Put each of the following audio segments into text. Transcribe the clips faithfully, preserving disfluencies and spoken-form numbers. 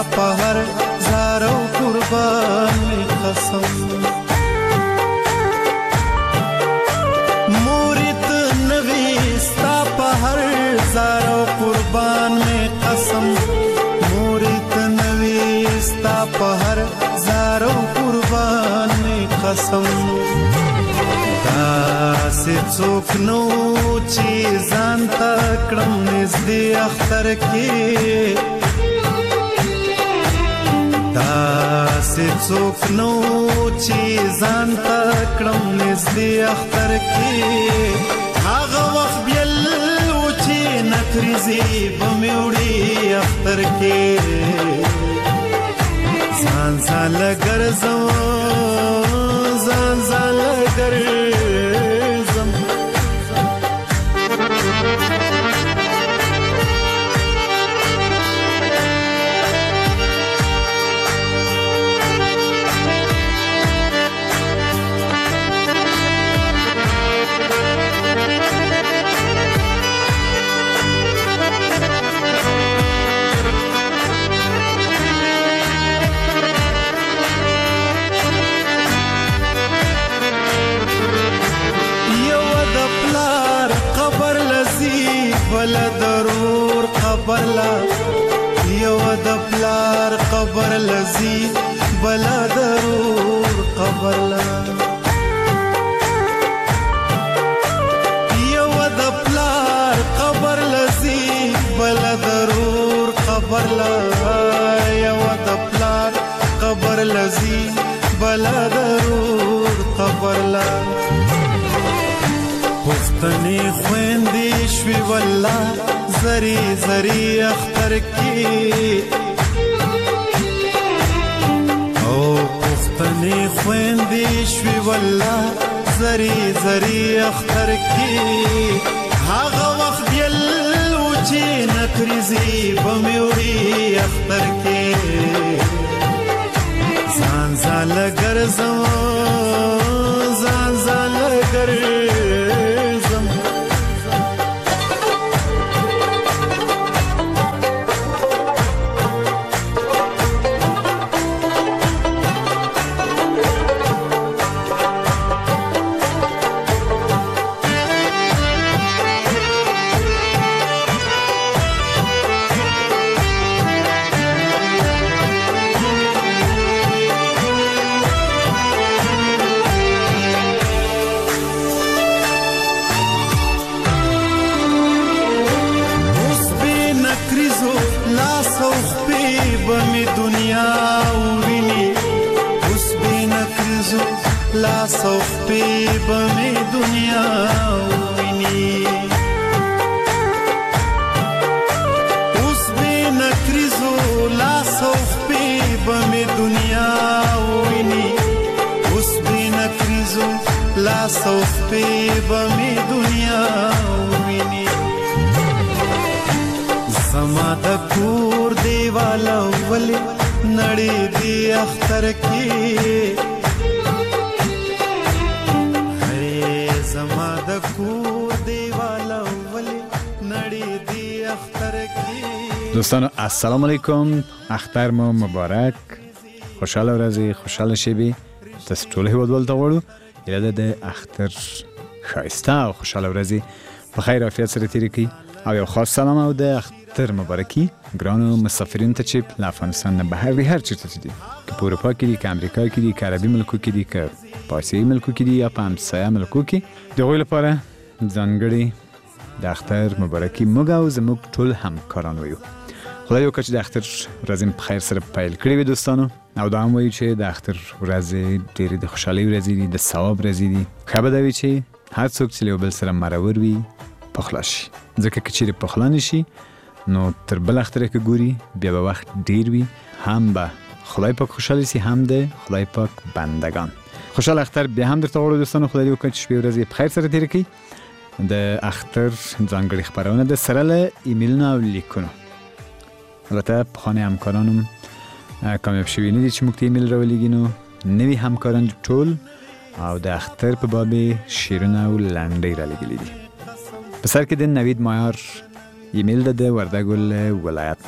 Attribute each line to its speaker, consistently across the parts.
Speaker 1: په هر زار او قربان می قسم مورید نوی ستا په هر زار او قربان می قسم مورید نوی ستا په هر زار او قربان می قسم داسې څوک نو چې ځان ته کړم نږدې اختر کې داسې څوک نو چې ځان ته کړم نږدې اختر کې هغه وخت بیل و چې نکریزې به مې وړې اختر کې ځان ځاله ګرځم ځان ځاله ګرځم بلا ضرور قبر لا یو د پلار قبر لذي بلا ضرور قبر لا یو د پلار قبر لذي بلا ضرور قبر لا یو د پلار قبر لذي بلا ضرور قبر لا پختنی خویندې شوی والله زری زری اختر کی او پختنی خویندې شوی والله زری زری اختر کی هغه وخت بیل و چې نکریزې به مې وړې اختر کی ځان ځاله ګرځم ځان ځاله ګرځم لا صف پی بمی دنیا ویني اوس بی نکریزو لا صف پی بمی دنیا ویني اوس بی نکریزو لا صف پی بمی دنیا ویني زما د کور دیواله ولې نړۍ دی اختر کې
Speaker 2: دوستان السلام علیکم اختر مو مبارک خوشحال ورځی خوشحال شبی تاسو ټول هیوادوال ته غواړو اراده د اختر ښایسته او خوشحال ورځی په خیر عافیت سره تیر کړئ او یو خاص سلام او د اختر مبارکي ګرانو مسافرین ته چې له افغانستان نه بهر وي هر چیرته چې دي که په اروپا کې دي که امریکا کې دي که عربي ملکو کې دي که په اسیایي ملکو کې دي یا په همسایه ملکو کې د هغوی لپاره ځانګړې د اختر مبارکي موږ او زموږ ټول همکاران ویو خدای وکړي چې د اختر ورځې په خیر سره پیل کړې وي دوستانو او دا هم وایو چې د اختر ورځې ډېرې د خوشحالۍ ورځې دي د ثواب ورځې دي ښه به دا وي چې هر څوک چې له یو بل سره مرور وي پخلا شي ځکه که چیرې پخلا نه شي نو تر بل اختره که ګوري بیا به وخت ډېر وي هم به خدای پاک خوشحاله شي هم د خدای پاک بندگان خوشحال اختر بیا هم درته غواړو دوستانو خدای دې وکړي چې شپې ورځې په خیر سره تېرې کړي د اختر ځانګړې خپرونه د سره له ایمیلونو او لیکونو البته پخواني همکارانم کامیاب شوي نه دي چې موږ ته ایمیل راولېږي نو نوي همکاران ټول او د اختر په باب شعرونه او لنډۍ رالېږلي دي په سر کې د نوید مایار ایمیل ده د وردګو له ولایت نه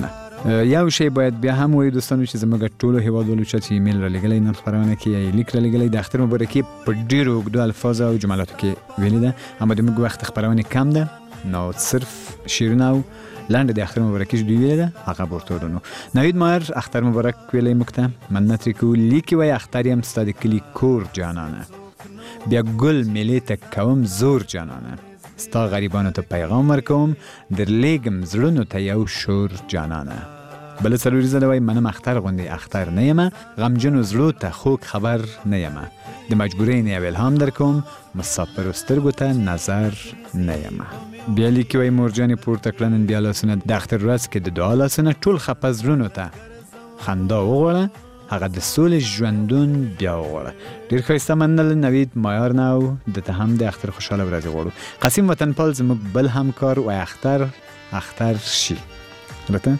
Speaker 2: یو شی باید بیا هم وایو دوستانو چې زموږ ټولو هیوادوالو چې ایمیل را لګلی نن خپرونه کې یا لیک را لګلی د اختر مبارکي په ډیرو اوږدو الفاظو او جملاتو کې ویلې ده، اما د موږ وخت خپرونې کم ده، نو صرف شیرونه او لنډه د اختر مبارکیش دوی ویلې ده، هغه ورته ورنو. نوید ماهر اختر مبارک ویلی موږ ته، مننت ترې کوو. لیکي وایي اختر یم ستا د کلي کور جانانه، بیا ګل میلې ته کوم زور جانانه، ستا غریبانو ته پیغام ورکوم، در لیږم زړونو ته یو شور جانانه. بله څلوریزه ده وایي منم اختر غوندې اختر نه یمه، غمجنو زړو ته خوږ خبر نه یمه، د مجبورۍ نه یو الهام در کوم، مسافرو سترګو ته نظر نه یمه. بیا لیکي وایي مورجانې پورته کړه نن بیا لاسونه، د اختر ورځ کې د دعا لاسونه، ټول خپه زړونو ته خندا وغواړه، هغه د سولې ژوندون بیا وغواړه. ډېر ښایسته مننه نوید مایار نه او د ته هم د اختر خوشحاله ورځې غواړو. قاسم وطنپال زموږ بل همکار وایي اختر اختر شي. البته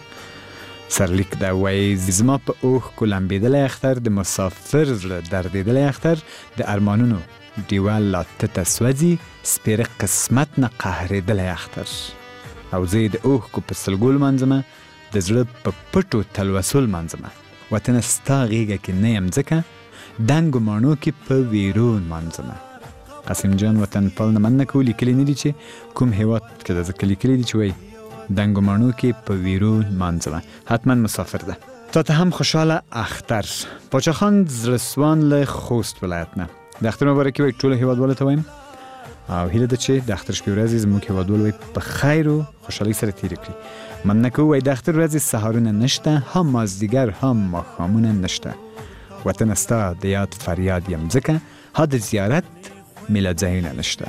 Speaker 2: سرلیک ده وایي زما په اوښکو لمبېدلی اختر، د مسافر زړه دردېدلی اختر، د ارمانونو ډیوه لا تته سوځي، سپېره قسمت نه قهرېدلی اختر. او زه یې د اوښکو په سلګو لمانځمه، د زړه په پټو تلوسو لمانځمه، وطنه ستا غېږه کې نه یم ځکه، دنګو ماڼو کې په ویرو لمانځمه. قاسم جان وطنپال نه مننه کوو، لیکلي نه دي چې کوم هېواد کې ده، ځکه لیکلي دي چې وایي دنګو ماڼو کې په ویرو لمانځمه. حتما مسافر ده. تا ته هم خوشحاله اختر. پاچا خان زړسوان له خوست ولایت نه د اختر مبارکي وایي ټولو هېوادوالو ته وایم او هیله ده چې د اختر شپې ورځې زموږ هېوادوال وایي په خیر او خوشحالۍ سره تېرې کړي. مننه کوو وایي د اختر ورځې سهارونه نشته، هم مازدیګر هم ماښامونه نشته، وطن ستا د یاد فریاد یم ځکه، ها د زیارت میله ځایونه نشته.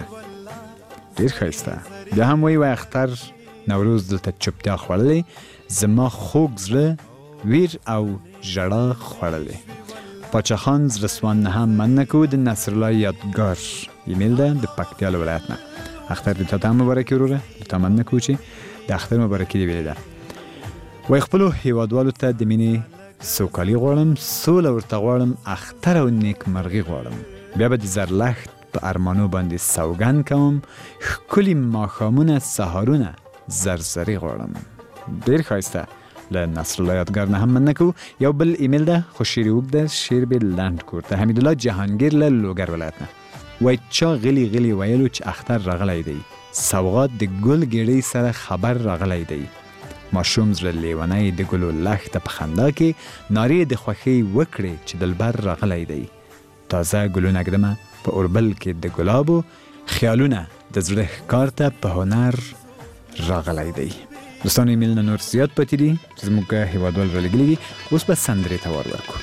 Speaker 2: ډېر ښایسته. بیا هم وایي وایي اختر نوروز دلته چوپتیا خوړلې، زما خوږ زړه ویر او ژړا خوړلې. پاچا خان زړسوان نه هم مننه کوو، د نصرالله یادګار ایمیل ده د پکتیا له ولایت نه. اختر دې تا ته هم مبارکي وروره، د تا مننه کوو چې د اختر مبارکي دې ویلې ده. وایي خپلو هېوادوالو ته د مینې سوکالي غواړم، سوله ورته غواړم، اختر او نیکمرغي غواړم، بیا به د زرلښت په ارمانو باندې سوګند کوم، ښکلي ماښامونه سهارونه زرزري غواړم. ډېر ښایسته. له نصرالله یادګار نه هم مننه کوو. یو بل ایمیل ده خو شعر یې اوږد ده، شعر به لنډ کور ته. حمیدالله جهانګیر له لوګر ولایت نه وایي چا غلي غلي ویلو چې اختر راغلی دی، سوغات د ګل ګېډۍ سره خبر راغلی دی، ماشوم زړه لیونی د ګلو لښته په خندا کې نارې د خوښۍ وکړې چې دلبر راغلی دی، تازه ګلونه ږدمه په اوربل کې د ګلابو، خیالونه د زړه ښکار ته په هنر راغلی دی. دوستانو ایمیل نه نور زیات پاتې دي چې زموږ هېوادوال را لېږلي دي. اوس به سندرې ته وار ورکړو.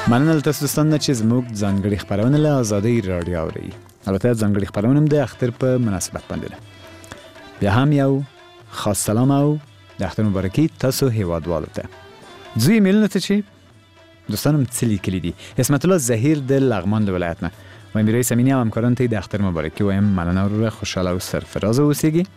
Speaker 2: مننه له تاسو دوستان نه چې زموږ ځانګړي خپرونه له ازادۍ راډیو اورئ. البته ځانګړي خپرونه هم د اختر په مناسبت باندې ده. بیا هم یو خاص سلام او د اختر مبارکي تاسو هیوادوالو ته. زوی میلونه ته چې دوستانم څه لیکلي دي. اسمت الله ظهیر د لغمان د ولایت نه و میرای سمینی هم همکاران ته د اختر مبارکي وایم. مننه وروره، خوشحاله او سرفراز اوسئ.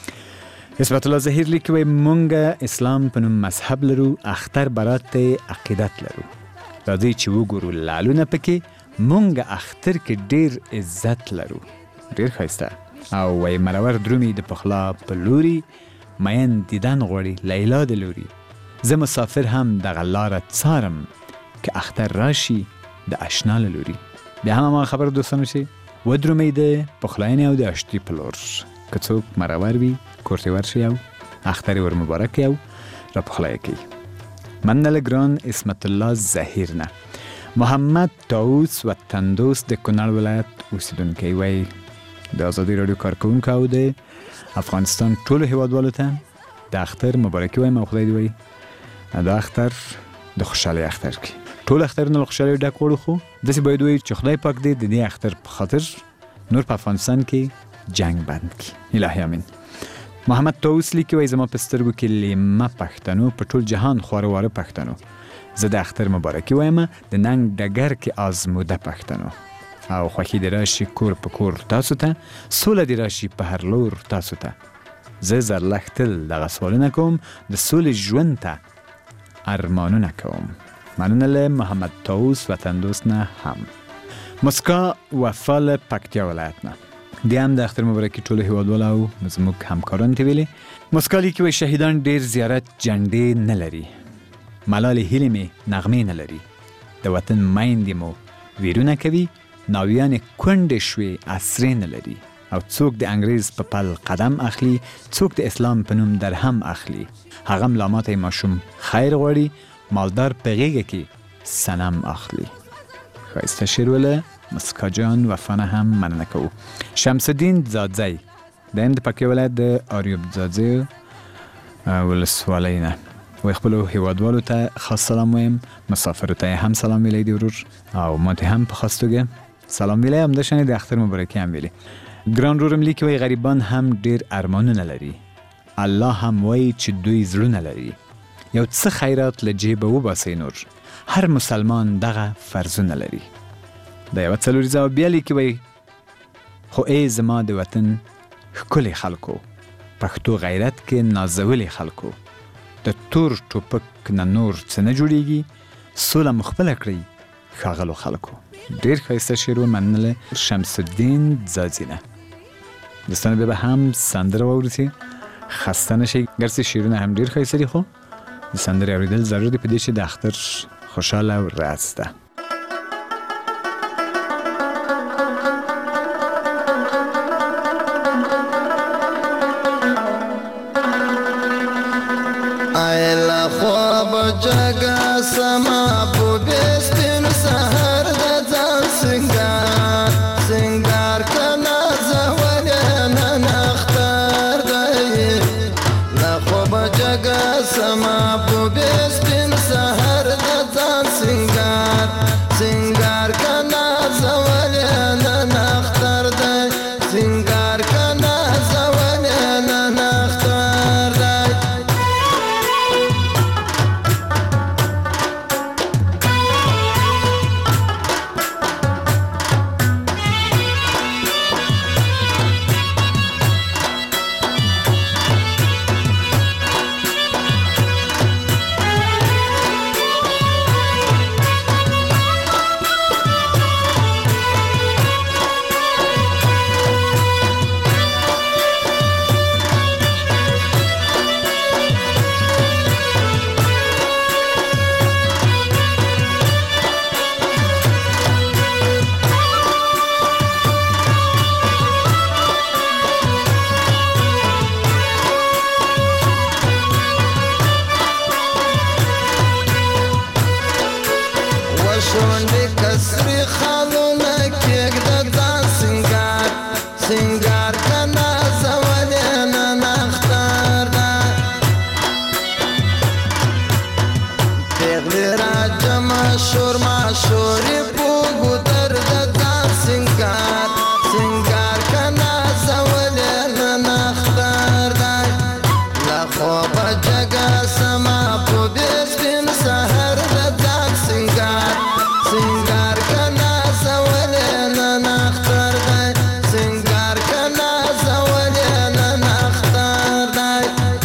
Speaker 2: اسمت الله ظهیر لیکي وای مونږ اسلام په نوم مذهب لرو، اختر برات عقیدت لرو. راځي چې وګورو لالونه پکې مونږ اختر کې ډیر عزت لرو، ډیر ښایسته. او وای مرور درومي د پخلا په لوري، مین دیدن غواړي لیلا د لوري. زه مسافر هم دغه لاره څارم که اختر راشي د اشنا له لوري. بیا هم ما خبر دوستانو چې ودرومي د پخلاینې او د اشتي په لور، که څوک مرور وي کورته ورشي او اختر ور مبارک او را پخلای کی. من نلگران اسمت الله ظهیر نه. محمد طاووس وطن دوست د کونړ ولایت اوسیدونکی وای د ازادي رادیو کارکونکو او د افغانستان ټولو هیوادوالو ته د اختر مبارکي وایم او خدای دې وای د اختر د خوشحالۍ اختر کی ټول اخترونه له خوشحالۍ ډک وړو. خو داسې باید وای چې خدای پاک دې د دې اختر په خاطر نور په افغانستان کې جنگ بند کی. الهی امین. محمد طاووس لیکي وای زما په سترګو کې لیمه پښتنو په ټول جهان خواره واره پښتنو. زه د اختر مبارکي وایم د ننګ ډګر کې آزموده پښتنو. او خوښي دې راشي کور په کور تاسو ته، سوله دې راشي په هر لور تاسو ته. زه زرلښ تل دغه سوالونه کوم، د سولې ژوند ته ارمانونه کوم. مننه له محمد طاووس وطن دوست نه هم. مسکا وفا له پکتیا ولایت نه دی هم د اختر مبارکي ټولو هیوادوالو او زموږ همکاران ته ویلي. مسکا لیکي وای شهیدان ډیر زیارت جنډې نه لري، ملالې هیلې مې نغمې نه لري. د وطن میندې مو ویرونه کوي، ناویانې کونډې شوې عصرې نه لري. او څوک د انګریز په پل قدم اخلي، څوک د اسلام په نوم درهم اخلي. هغه ملامته ماشوم خیر غواړي، مالدار په غېږه کې صنم اخلي. ښایسته شعر وله مسکا جان وفانه هم مننه کوو. شمس الدین زادزی دیم د پکتیا ولایت د آریوب زادزی ولسوالۍ نه وای خپلو هیوادوالو ته خاص سلام وایم، مسافرو ته هم سلام ویلی دی ورور او ما ته هم په خاص توګه سلام ویلی. همداشانې د اختر مبارکي هم ویلی. ګران رورم لیکي وای غریبان هم ډیر ارمانونه لري، الله هم وای چې دوی زړونه لري. یو څه خیرات له جیبه وباسئ نور، هر مسلمان دغه فرضونه لري. د یوه څلوریزه بیا لیکي وای خو ای زما د وطن ښکلي خلکو، پښتو غیرت کې نازولي خلکو. د تور ټوپک نه نور څه نه جوړیږي، سوله مو خپله کړئ ښاغلو خلکو. ډېر ښایسته شعر و. مننه له شمس الدین ځاځي نه. دوستانو بیا به هم سندره واورسي، خسته نشئ. ګرڅې شعرونه هم ډېر ښایسته دي، خو د سندرې اورېدل ضرور دی په دې چې د اختر خوشحاله ورځ ده.
Speaker 3: ایلا خواب جگا سما بو بیستین سهر دا ځان سنگار سنگار کنا زولیا نختار دی. لا خواب جگا سما بو بیستین سهر دا ځان سنگار سنگار کنا زولیا نختار دی. سنگار کنا زولیا نختار دی. شونډې کسرې خالونه کېږده ځان سنګار سنګار کنا زولې نه نختار ده. پیغلې را جمع مشهور مشهوری بوگو درد دان سنگار سنگار کنا زولی ننختار دای لخواب جگا سما پو بیسپین سهر دان سنگار سنگار کنا زولی ننختار دای سنگار کنا زولی ننختار دای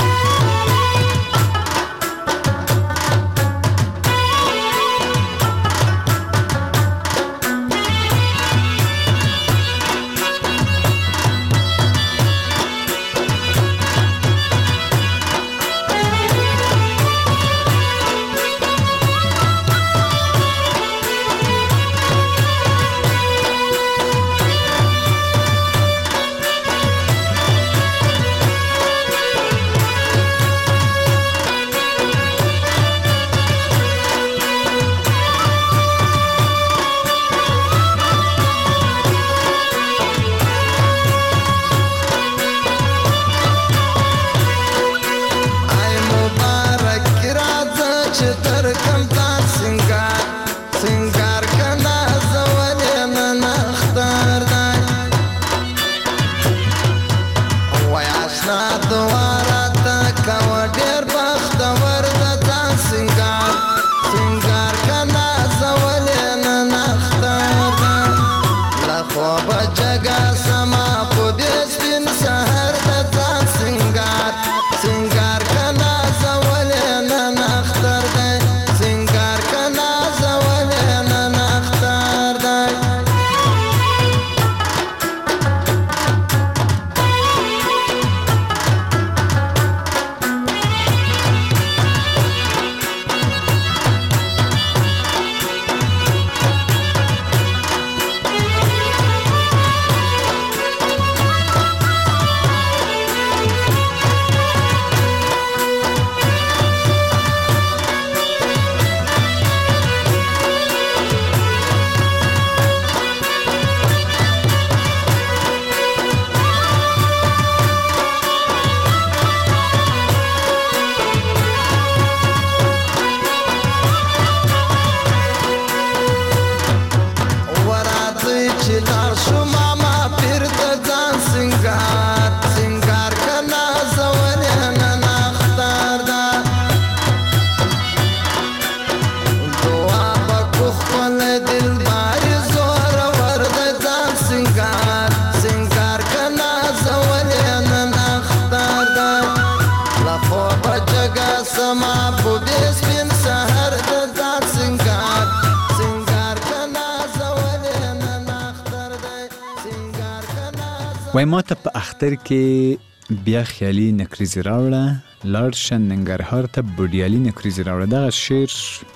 Speaker 2: وای ما ته په اختر کې بیا خیالي نکریزي راوړه لاړ شه ننګرهار ته بوډیالي نکریزي راوړه. دغه شعر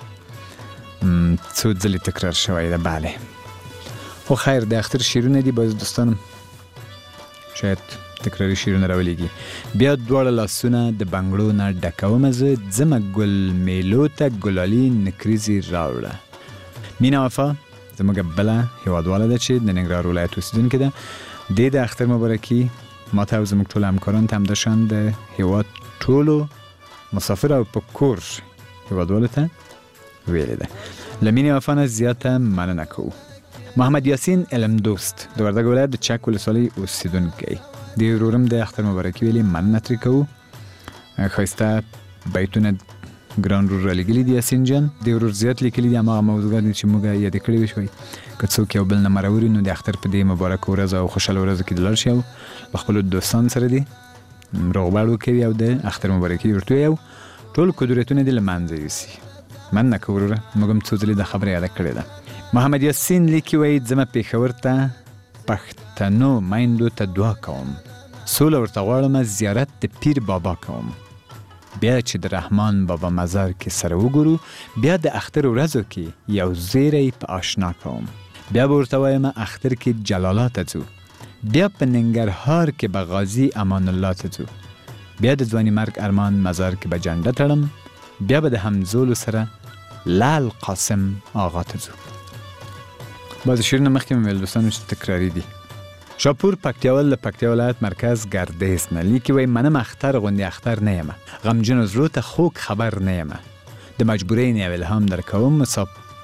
Speaker 2: څو ځلې تکرار شوی ده. بله خو خیر د اختر شعرونه دي، باز دوستانم شاید تکراري شعرونه راولیږي. بیا دواړه لاسونه د بنګړو نه ډکومه زه ځمه ګل میلو ته ګلالي نکریزي راوړه. مینا وفا زموږ بله هیوادواله ده چې د ننګرهار ولایت اوسېدونکې ده. د د اختر مبارکي ما ته او زموږ ټولو همکارانو ته همداشان د هیواد ټولو مسافر او په کور هیوادوالو ته ویلې ده. له مینې وفا نه زیاته مننه کوو. محمد یاسین علم دوست د وردګ ولایت د چک ولسوالۍ اوسېدونکی د ورورم د اختر مبارکي ویلې مننه ترې کوو. ښایسته بیتونه ګران رور رالیږلي دي یاسین جان. د ورور زیات لیکلي دي هماغه موضوعات دي چې موږ یادې کړې وشوئ. که څوک یو بل نه مروري نو د اختر په دې مبارکو ورځو او خوشحاله ورځو کې د لاړ شي او له خپلو دوستانو سره دي روغبړ وکوي او د اختر مبارکي ورته ووایي او ټول قدرتونه دې له منځه یوسي. مننه که وروره، موږ هم څو ځلې دا خبره یاده کړې ده. محمد یاسین لیکي وایي ځمه پېښور ته پښتنو میندو ته دعا کوم، سوله ورته غواړم، زیارت د پیر بابا کوم. بیا چې د رحمان بابا مزار کې سره وګورو، بیا د اختر ورځو کې یو زیری په آشنا کوم. بیا به ورته وایم اختر کې جلالا ته ځو، بیا په ننګرهار کې به غازي امان الله ته ځو، بیا د ځواني مرګ ارمان مزار کې به جنډه تړم، بیا به د همزولو سره لال قاسم آغا ته ځو. بعضې شعرونه مخکې مې ویل دوستانو چې تکراري دي. شاپور پکتیاوال د پکتیا ولایت مرکز ګردیز نه لیکي وایي منم اختر غوندې اختر نه یمه، غمجنو زړو ته خوږ خبر نه یمه، د مجبورۍ نه یو الهام در کوم،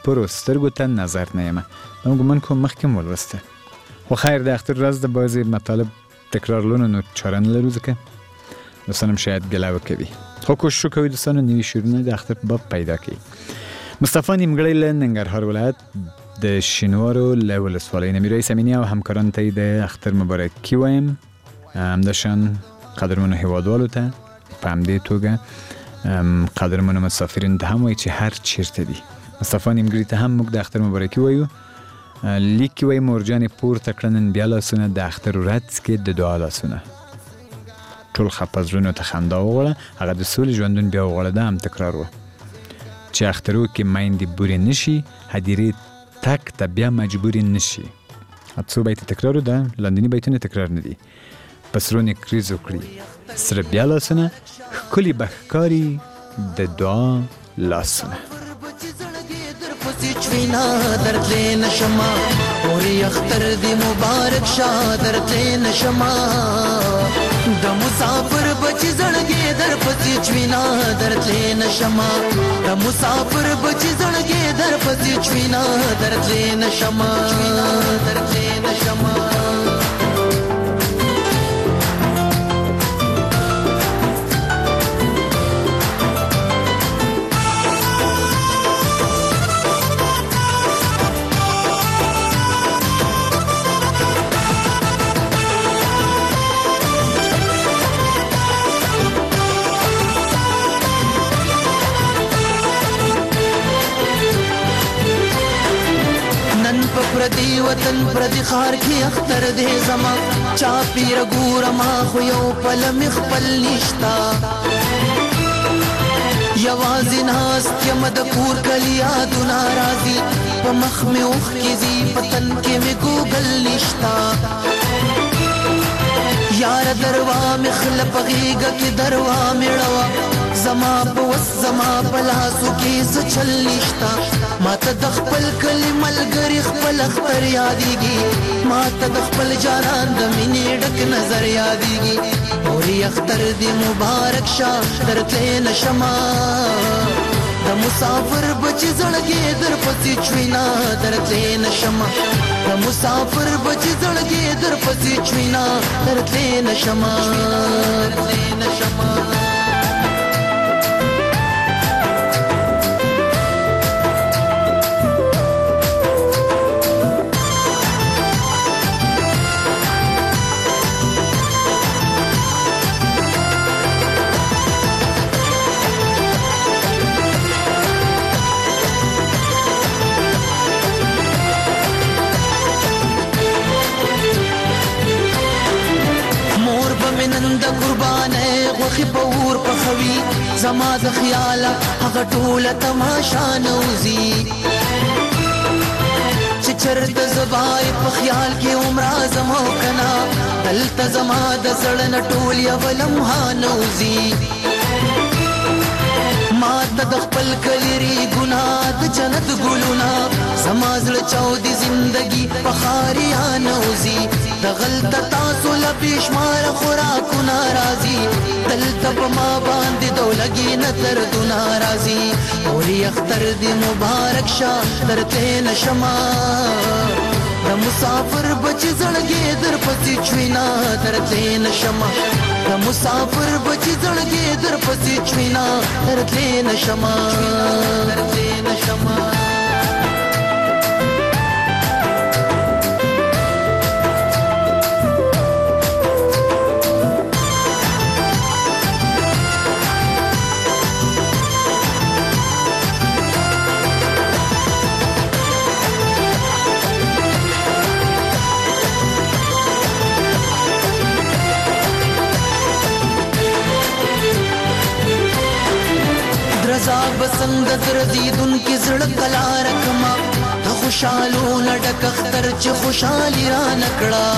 Speaker 2: سپرو سترګو ته نظر نه یم. نو ګومان کوم مخکې مو ولوسته. خو خیر د اختر ورځ د بعضې مطالب تکرارولو نو چاره نه لرو ځکه دوستان هم شاید ګیله وکوي. خو کوشش وکوئ دوستانو نوي شعرونه د اختر په باب پیدا کړئ. مصطفی نیمګړی له ننګرهار ولایت د شینوارو له ولسوالۍ نه میرویس امینی او همکارانو ته یې د اختر مبارکي وایم. همداشان قدرمنو هیوادوالو ته په همدې توګه قدرمنو مسافرینو ته هم وایي چې هر چیرته دي. مصطفی نیمګړي ته هم موږ د اختر مبارکي وایو. لیک کې وایي مورجانې پورته کړنن بیا لاسونه د اختر ورځ کې د دعا لاسونه. ټول خپه زړونو ته خندا وغواړه، هغه د سولې ژوندون بیا وغواړه. دا هم تکرار وه چې اخترو کې میندې بورې نشي، هدیرې تک ته بیا مجبورې نشي. څو بیت تکرار ده، لاندیني بیتونه تکرار نه دي. په سرو نکریزو کړي سره بیا لاسونه، ښکلي به ښکاري د دعا لاسونه.
Speaker 3: چوینا درتلی نشما اوری اختر دی مبارک شا درتلی نشما د مسافر بچی زړګي در پسې چوینا درتلی نشما د مسافر بچی زړګي در پسې چوینا درتلی نشما درتلی نشما پردی وطن پردی خار کی اختر دے زما چا پیر ګور ما خو یو پل مخبل نشتا یوازې ناست یم د کور کلیا د ناراضي په مخ مې اوښ کې زی پتن کې مې ګوګل نشتا یار دروا مې خلپ غېږه کې دروا مېړوا زما په وس زما په لاسو کې څه چل نشتا ماته د خپل کلي ملګري خپل اختر یادېږي ماته د خپل جانان د مینې ډک نظر یادېږي اوري اختر دې مبارک شه درتلی نشما د مسافر بچي زړګي در پسې چوینا درتلی نشما د مسافر بچي زړګي در پسې چوینا درتلی نشما درتلی نشما نن د قربانه غوخي په اور په خوي زما د خیال هغه ټوله تماشا نوزي چې چرته زبای په خیال کې عمر زما کنا دلته زما د زړه نټول یو لمحه نوزي ما ته د خپل کليري ګناه د جنت ګلونا زما زړه چاودي زندگی په خاریا نوزي د غلطه تاسو له بشمار خوراکو ناراضي دلته په ما باندې دولګي نه درد ناراضي اوري اختر دې مبارک شه درته نشما د مسافر بچي زړګي در پسې چوینا درته نشما د مسافر بچي زړګي در پسې چوینا درته نشما درته نشما رضا بسند درزیدون کی زړه کلا رکما د خوشالو لډک اختر چې خوشالي را نکړه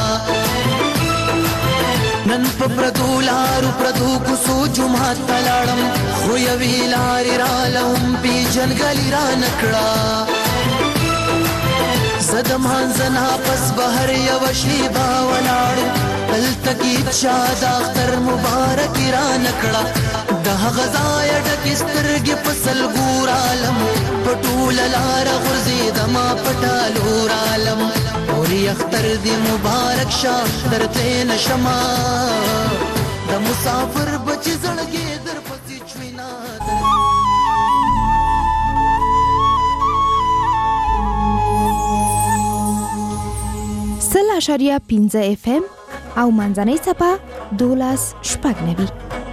Speaker 3: نن په پردو لارو پردو کو سوچو ما تلاړم خو یوی لارې را لهم پی جنګلی را نکړه زدم هنزنا پس بهر یو شیبا ولاړو دلته کې چا د اختر مبارک را نکړه د هغه ځایه ډکې سترګې په سلګور عالم په ټوله لاره غورځېدمه په ټالور عالم اورې اختر دې مبارک شه درتلی نه شمه د مسافر بچې زړګې در پسې چوينه
Speaker 4: سل اشاریه پنځه اف ام او منځنۍ څپه دولس شپږ نوي.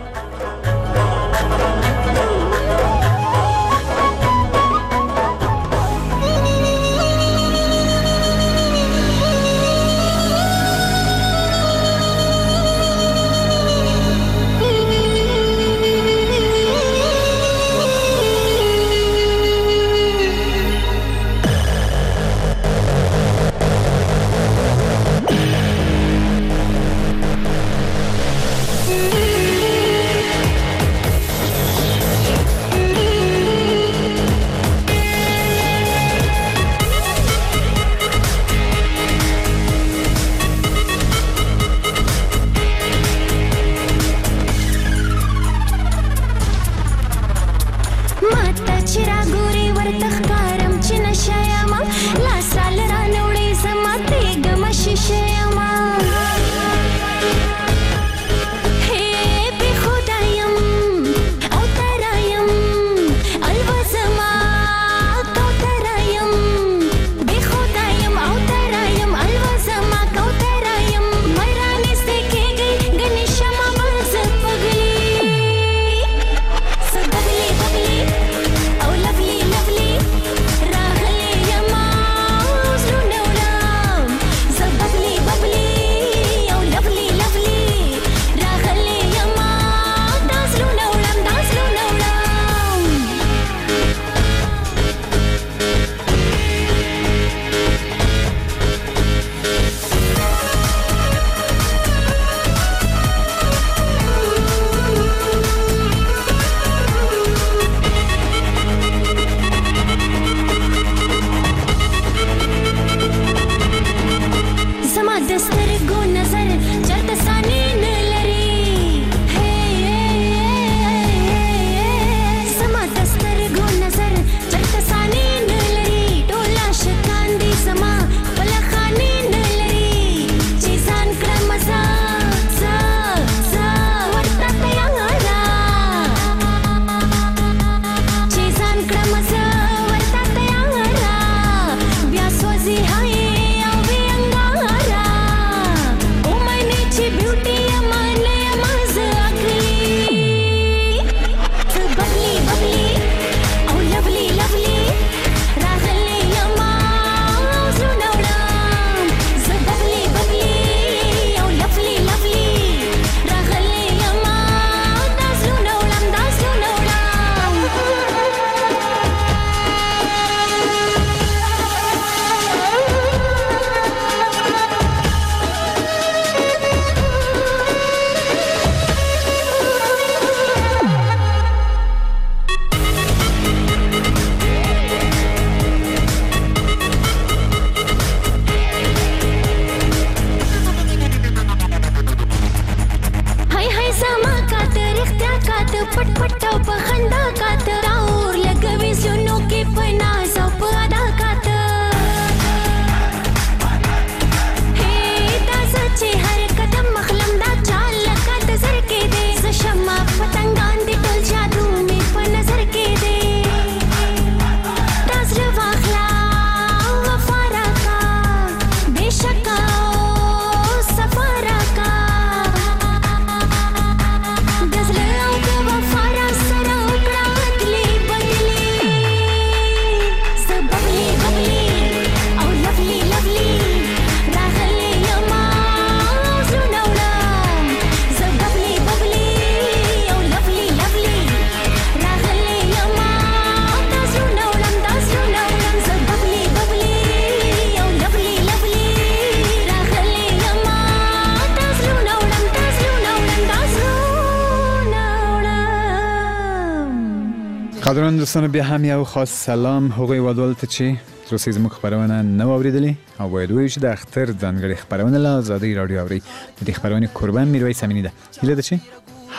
Speaker 2: قدران دوستان بیا هم یو خاص سلام هغوی ودولت چې تر اوسه زموږ خبرونه نه اوریدلې او باید وایو چې د اختر ځانګړې خبرونه له آزادۍ رادیو اوري د دې خبرونه قربان میرویس امینی ده هیله ده چې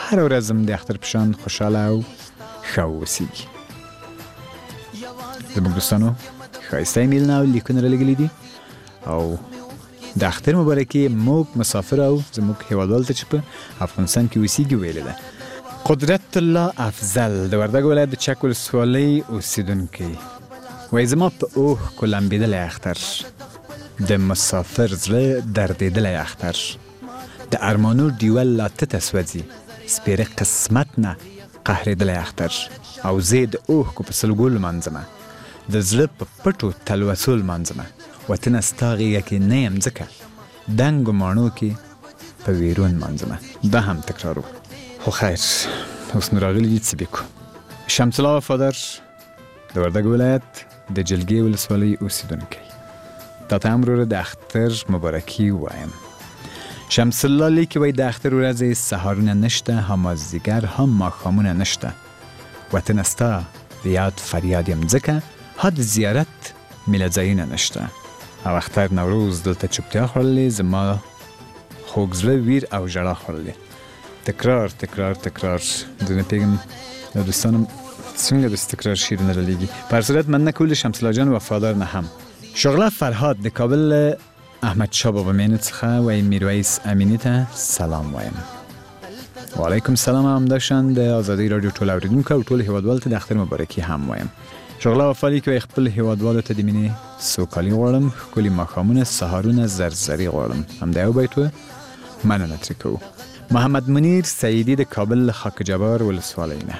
Speaker 2: هر ورځ هم د اختر په شان خوشحاله او ښه واوسیږي. زموږ دوستانو ښایسته ایمیلونه او لیکونه رالیږلي دي او د اختر مبارکي موږ مسافر او زموږ هیوادوالو ته چې په افغانستان کې اوسیږي ویلې ده. قدرت الله افضل د وردګ ولایت د چک ولسوالۍ اوسیدونکی وایي زما په اوښکو لمبېدلی اختر، د مسافر زړه دردېدلی اختر، د ارمانو ډیوه لا تته سوځي، سپېره قسمت نه قهرېدلی اختر، او زه د اوښکو په سلګو لمانځمه، د زړه په پټو تلوسو لمانځمه، وطنه ستا غېږه کې نه یم ځکه دنګو ماڼو کې په ویرو لمانځمه. دا هم تکرار و. خو خیر اوس نو راغلي دي څه بیکو. شمس الله وفادار د وردګ ولایت د جلګې ولسوالۍ اوسیدونکی، تا ته هم وروره د اختر مبارکي وایم. شمس الله لیکي وایي د اختر ورځې سهارونه نشته، هم مازدیګر هم ماښامونه نشته، وطنه ستا د یاد فریاد یم ځکه ها د زیارت میله ځایونه نشته، او اختر نوروز دلته چوپتیا خوړلې، زما خوږ زړه ویر او ژړا خوړلې. تکرار تکرار تکرار زه نه پوهېږم د دوستانو څنګه داسې تکرار شعرونه رالیږي. په هر صورت مننه کول شمس الله جان وفادار نه هم. شغله فرهاد د کابل احمد شاه بابا مینو څخه وایي میرویس امیني ته سلام وایم. وعلیکم سلام. همداشان د آزادۍ راډیو ټول اورېدونکو او ټول هیوادوالو ته د اختر مبارکي هم وایم. شغله وفا لیکي وایي خپل هیوادوالو ته د مینې سوکالي غواړم، ښکلي ماښامونه سهارونه زرزري غواړم. همدا یو بیت و، مننه ترې کوو. محمد منیر سعیدي د کابل خاک جبار ولسوالۍ نه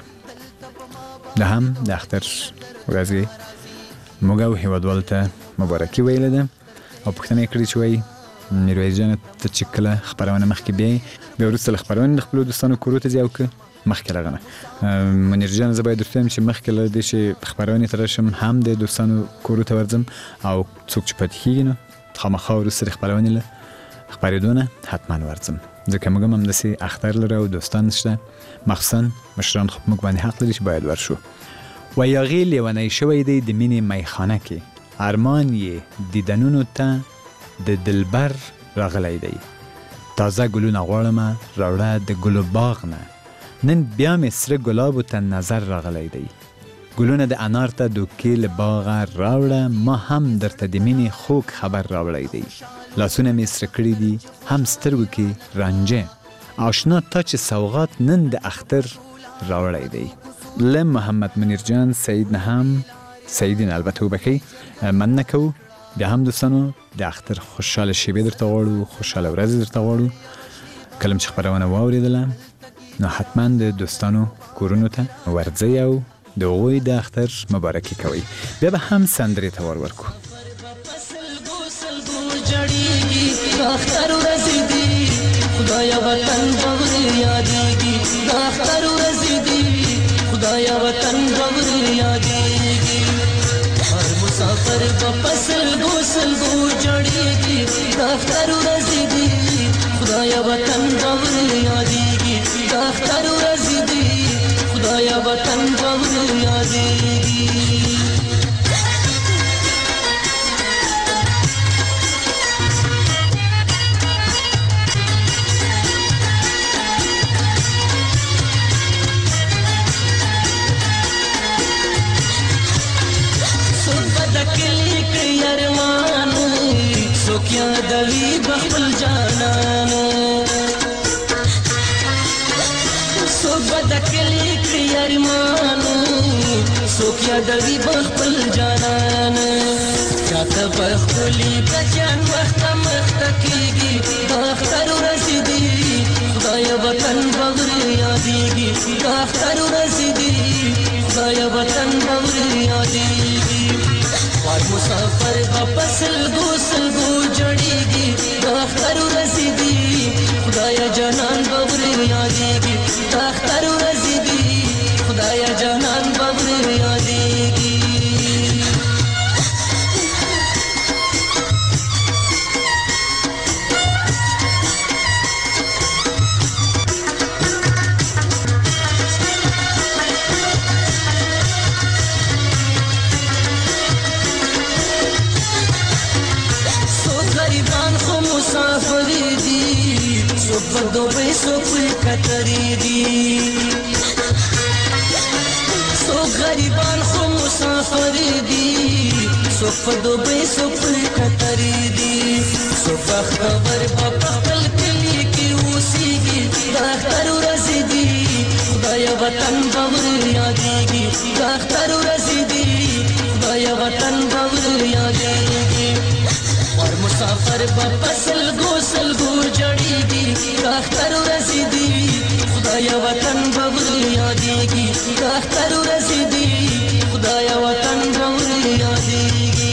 Speaker 2: ده هم د اختر ورځې موږ او هیوادوالو ته مبارکي ویلې ده او پوښتنه یې کړې چې وایي میرویس جانه ته چې کله خپرونه مخکې بیایي بیا وروسته له خپرونې د خپلو دوستانو کورو ته ځي او که مخکې له هغه نه؟ منیر جان زه باید درته ووایم چې مخکې له دې چې خپرونې ته راشم هم د دوستانو کورو ته ورځم او څوک چې پاتې کېږي نو خامخا وروسته د خپرونې له خپرېدو نه حتما ورځم، ځکه موږ هم همداسې اختر لرو او دوستان شته، مخصوصا مشران خو موږ باندې حق لري چې باید ورشو. وایي هغې لیونی شوی دی د مینې میخانه کې، ارمان یې دیدنونو ته د دلبر راغلی دی، تازه ګلونه غواړمه راوړه د ګلو باغ نه، نن بیا مې سره ګلابو ته نظر راغلی دی، ګلونه د انار ته دوکې له باغه راوړه، ما هم درته د مینې خوږ خبر راوړی دی، لاسونه مې سره کړي دي هم سترګو کې رانجه، آشنا تا چې سوغات نن د اختر راوړی دی. له محمد منیر جان سعید نه هم سعیدین البته وبخئ مننه کوو. بیا هم دوستانو د اختر خوشحاله شیبې درته غواړو، خوشحاله ورځې درته غواړو. کله چې خپرونه واورېدله نو حتما د دوستانو کورونو ته ورځئ او د هغوی د اختر مبارکي کوئ. بیا به هم سندرې ته ور ورکو.
Speaker 3: اختر ورځې دي خدایا وطن غور یادېږي، اختر ورځې دي خدایا وطن غور یادېږي، هر مسافر په فصل غسل غو جړېږي، اختر ورځې دي خدایا وطن غور یادېږي، اختر ورځې دي خدایا وطن غور یادېږي. سوکیا دوی بخبل جانانو سوک بدکلی کری ارمانو سوکیا دوی بخبل جانانو چاہتا بخبلی بچان وقت مختکیگی اختر رسیدی خدای وطن بغر یادیگی اختر رسیدی خدای وطن بغر یادیگی وار مسافر واپس سلگو سلگو جڑیگی اختر رسیدی خدایا جانان بغر یادیگی اختر رسیدی خدایا جانان بغر یادیگی. څوک په دوبۍ څوک په قطرې دي څوک غریبان خو مسافر دي څوک په دوبۍ څوک په قطرې دي څوک بختور به په خپل کلي کې اوسېږي د اختر ورځې دي خدایه وطن به ور یادېږي د اختر ورځې دي خدایه وطن به ور یادېږي اور مسافر به په سلګو سلګو جړېږي د اختر ورځې دي خدایه وطن به ور یادېږي د اختر ورځې دي خدایه وطن به ور یادېږي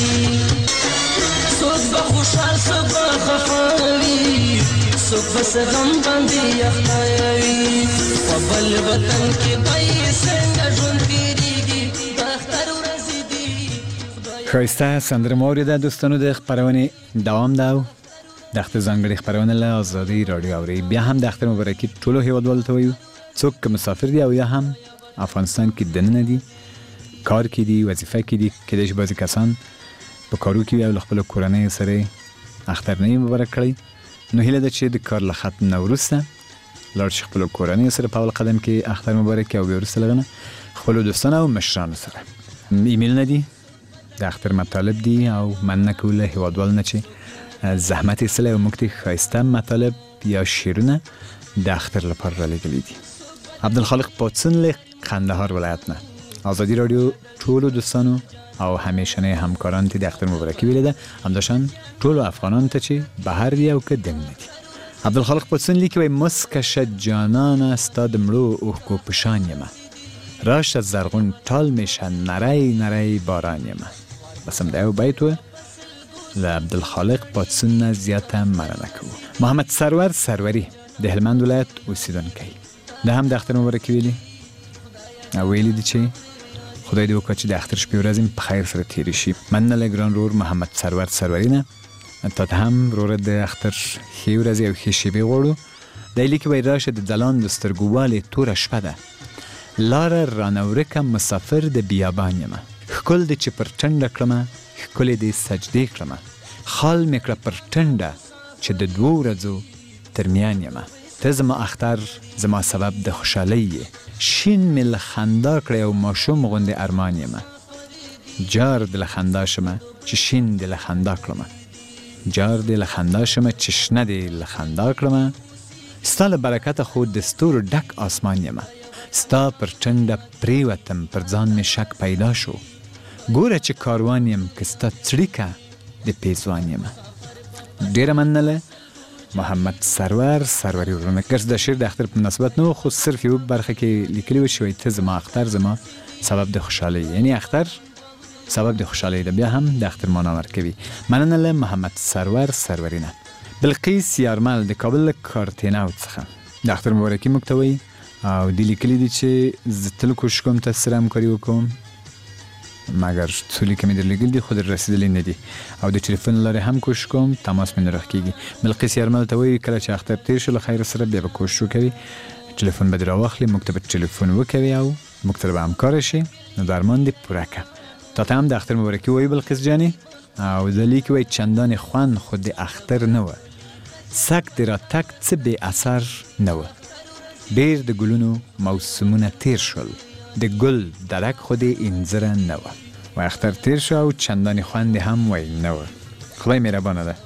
Speaker 3: څوک به خوشحال څوک به خفه وي څوک به څه غم باندې اخته وي په بل وطن کې به یې څنګه ژوند تېرېږي د اختر ورځې دي
Speaker 2: ښایسته سندره مو اورېده دوستانو د خپرونې دوام ده او د اختر ځانګړې خپرونه له ازادۍ راډیو اورئ بیا هم د اختر مبارکي ټولو هیوادوالو ته وایو څوک که مسافر دي او یا هم افغانستان کې دننه دي کار کې دي وظیفه کې دي کېدای شي بعضې کسان په کارو کې وي او له خپلو کورنیو سره یې اخترنۍ مبارک کړئ نو هیله ده چې د کار له ختم نه وروسته لاړ شي خپلو کورنیو سره په اول قدم کې اختر مبارک کړي او بیا وروسته له هغه نه خپلو دوستانو او مشرانو سره ایمیلونه دي د اختر مطالب دي او مننه کوو له هیوادوالو نه چې زحمت ایستلی او موږ ته ښایسته مطالب یا شعرونه د اختر لپاره رالیږلي دي عبدالخالق پاتسون له قندهار ولایت نه ازادي راډیو ټولو دوستانو او همیشنه همکاران ته د اختر مبارکي ویلې ده همداشان ټولو افغانانو ته چې بهر دي او که دننه دي عبدالخالق پاتسون لیکي وایي مسکشه جانانه ستا د مړو اوښکو په شان یمه راشه زرغون ټال میشه نری نری باران یمه بس هم دا یو بیت و له عبدالخالق پاتسون نه زیاته مننه کوو محمد سرور سروری د هلمند ولایت اوسیدونکی ده هم د اختر مبارکي ویلي او ویلي دي چې خدای دې وکړه چې د اختر شپې ورځې په خیر سره تېرې شي مننه له ګران ورور محمد سرور سروری نه تا ته هم وروره د اختر ښې ورځې او ښې شېبې غواړو دی لیکي وایي راشه د دلان د سترګو والې توره شپه ده لاره رانه ورکه مسافر د بیابان یمه ښکل دې چې پر ټنډه کړمه ښکلې دې سجدې کړمه خال مې کړه پر ټنډه چې د دوو ورځو ترمیان یمه ته زما اختر زما سبب د خوشحالۍ یې شین مې له خندا کړی او ماشوم غوندې ارمان یمه جار دې له خندا شمه چې شین دې له خندا کړمه جار دې له خندا شمه چې شنه دې له خندا کړمه ستا له برکته خو د ستورو ډک آسمان یمه ستا پر ټنډه پرېوتم پر ځان مې شک پیدا شو ګوره چې کاروان یم که ستا څړیکه د پیزوان یمه ډېره مننه له محمد سرور سروری ورونه ګرځ د شعر د اختر په مناسبت نه خو صرف یو برخه کې لیکلي و چې وایي ته زما اختر زما سبب د خوشحالۍ یعنی اختر سبب د خوشحالۍ ده بیا هم د اختر معنا ورکوي مننه له محمد سرور سروری نه بلقیس یارمل د کابل کارتیناوت څخه د اختر مبارکي موږ ته وایي او دی لیکلي دي چې زه تل کوشش کوم تاسو سره همکاري وکړم مګر څو لیکې مې درلېږلي دي خو در رسېدلي نه دي او د ټلیفون له لارې هم کوشش کوم تماس مې نه راخکېږي بلقیس یارمل ته وایي کله چې اختر تېر شو له خیر سره بیا به کوشش وکوي ټلیفون به دې راواخلي موږ ته به ټلیفون وکوي او موږ سره به همکاره شي نو د ارمان دې پوره کړه تا ته هم د اختر مبارکي وایي بلقیس جانې او د لیکي وایي چندانې خوند خو د اختر نه وه سک دې راتګ څه بې اثر نه وه ډېر د ګلونو موسمونه تیر شول د ګل درک خو دې انځره نه وه و اختر تیر شو او چندانې خوند هم وایي نه وه خدای مهربانه ده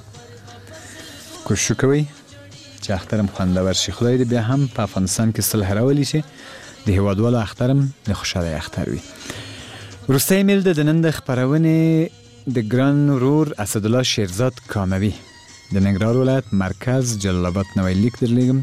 Speaker 2: کوشش کوئ چې اختر هم خوندور شي خدای دې بیا هم په افغانستان کې صلح راولي چې د هیوادوالو اختر هم د خوشحالۍ اختر وي وروستی ایمیل د نن د خپرونې د ګران ورور اسدالله شیرزاد کاموي د ننګرهار ولایت مرکز جلال آباد نه وایي لیک درلیږم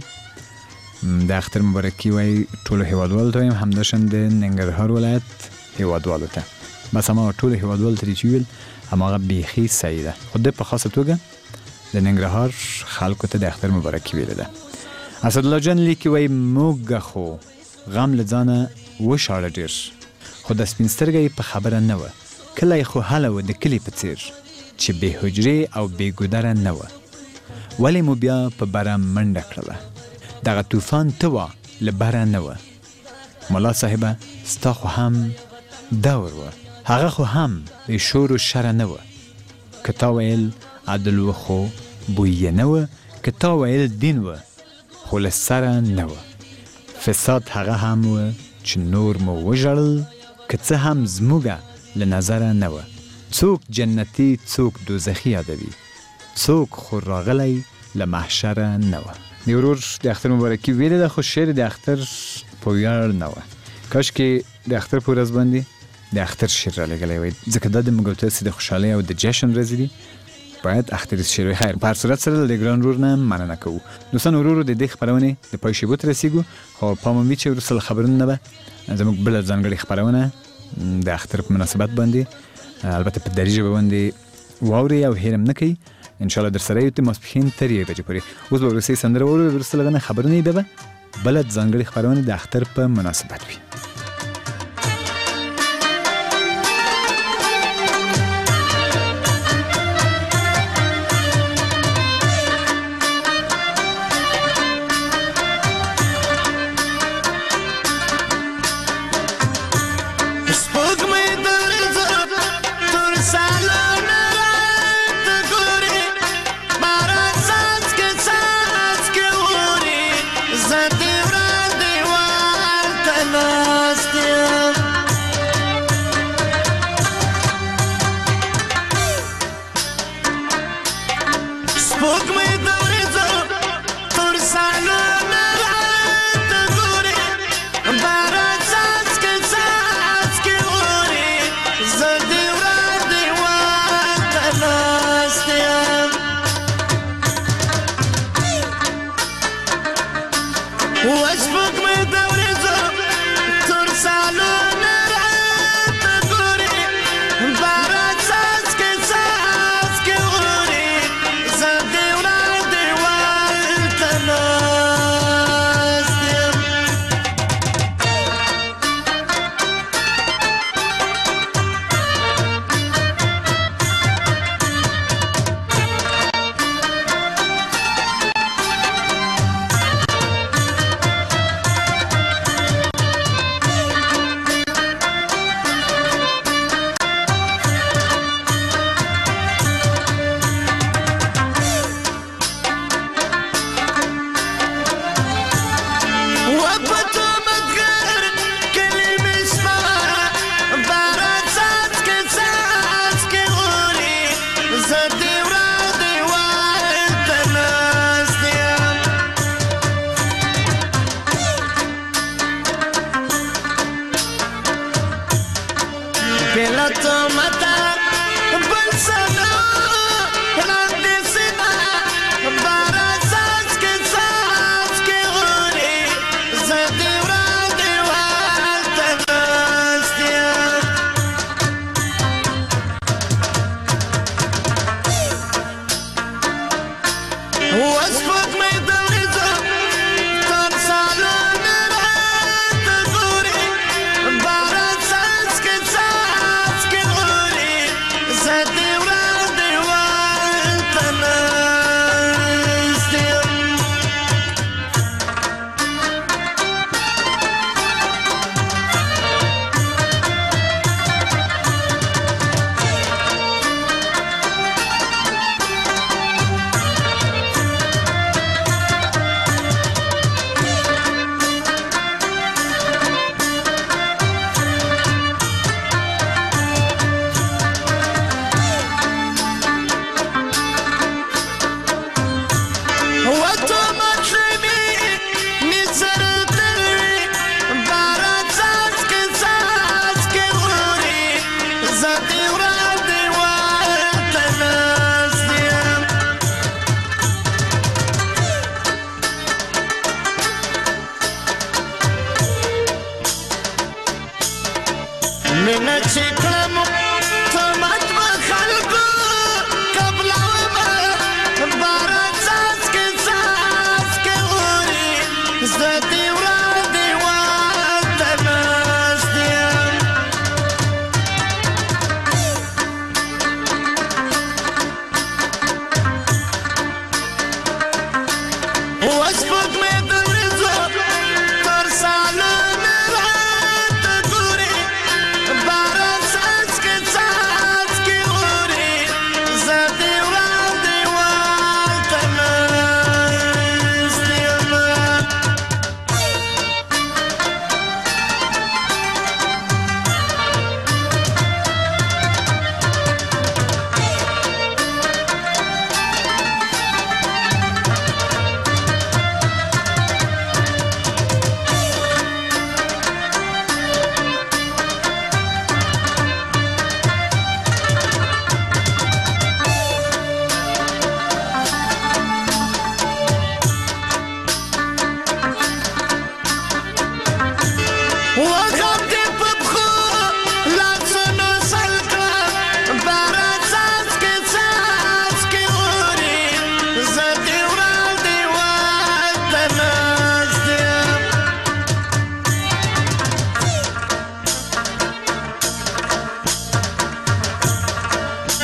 Speaker 2: د اختر مبارکي وایي ټولو هیوادوالو ته وایم همداشان د ننګرهار ولایت هیوادوالو ته بس هماغه ټولو هیوادوالو ته چې ویل هماغه بیخي صحیح ده خو د په خاصه توګه د ننګرهار خلکو ته د اختر مبارکي ویلې ده اسدالله جان لیکي وایي موږ خو غم له ځانه وشاړه ډېر خو د سپین سترګه یې په خبره نه وه کلی خو هله و د کلي په څېر چې بې حجرې او بې ګودره نه وه ولې مو بیا په بره منډه کړله دغه طوفان ته وه له بره نه وه ملا صاحبه ستا خو هم دور وه هغه خو هم بې شور و شره نه وه که تا ویل عدل و خو بوی یې نه وه که تا ویل دین و خو له سره نه وه. فساد هغه هم و چې نور مو وژړل که څه هم زموږه له نظره نه وه. څوک جنتي څوک دوزخي یادوي، څوک خو راغلی له محشره نه وه. د ورور د اختر مبارکي ویلې ده، خو شعر د اختر په ویاړ نه وه. کاش کې د اختر په ورځ باندې د اختر شعر را لګلی وای، ځکه دا د موږ او تاسې د خوشحالۍ او د جشن ورځې دي. باید اختر شعر وي. خیر، په هر صورت سره د ګران ورور نه مننه کوو. دوستان ورورو د دې خپرونې د پای شیبو ته رسیږو، خو پام مو وي چې وروسته له خبرونو نه به زموږ بله ځانګړې خپرونه د اختر په مناسبت باندې البته په دري ژبه باندې واورئ او هېر هم نه کوئ. انشاءالله در سره یو د ماسپښین تر یوې بجې پورې. اوس به وروستۍ سندره واورو، وروسته له هغه نه خبرونه ده به بله ځانګړې خپرونه د اختر په مناسبت وي.
Speaker 5: Para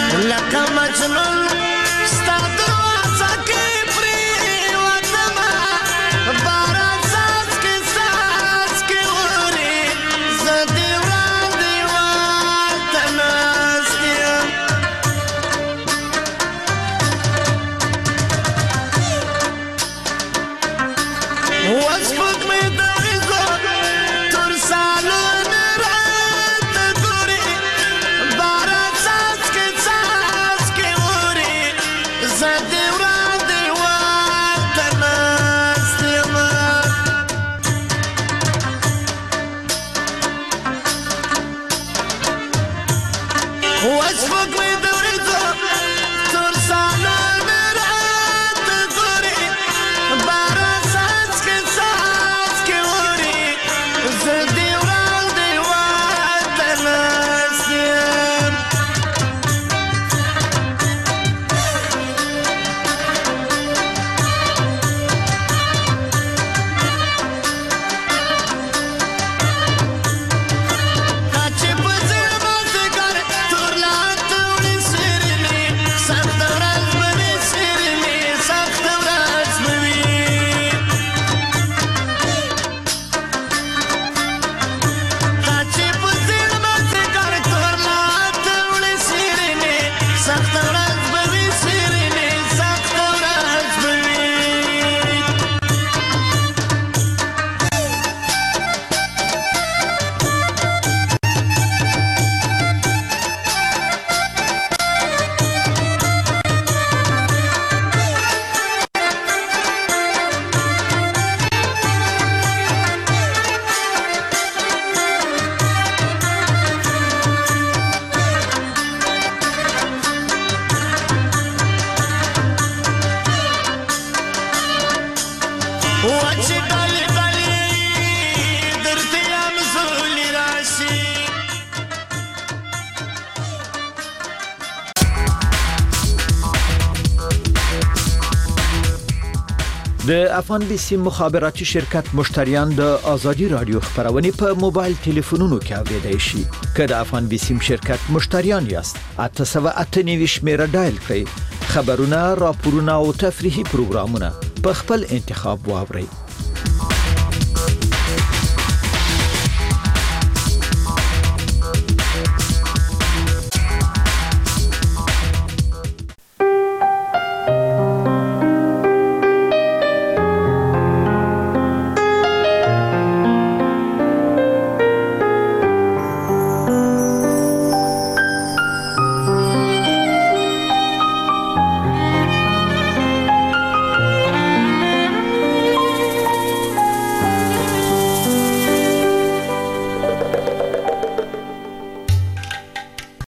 Speaker 3: لکه مجنون ستا دروازه کې پرېوتمه باران څاڅکي څاڅکي اوري زه دې وړاندې ورته ناست یم وسپوږمۍ د وریځو تور سالونه راته ګوري باران څاڅکي څاڅکي اوري زه دې وړاندې ورته ناست یم وسپوږمۍ د وریځو تور سالونه راته ګوري باران څاڅکي څاڅکي اوري زه دې وړاندې ورته ناست یم چې په زړه مازدیګر تور لاته وړي څېرمې سخته ورځ به وي څېرمې سخته ورځ به وي چې په زړه مازدیګر تور لاته وړي څېرمې سخته ورځ به وي څېرمې سخته ورځ به وي وچې ډلې ډلې درته یم زولې راشي
Speaker 5: د افغان بیسیم مخابراتي شرکت مشتریان د ازادي رادیو خبرونه په موبایل ټلیفونونو کې اوریدای شي که د افغان بیسیم شرکت مشتریان یاست اته سوه اته نوي شمیره ډایل کړئ خبرونه راپورونه او تفریحي پروګرامونه په خپل انتخاب واورئ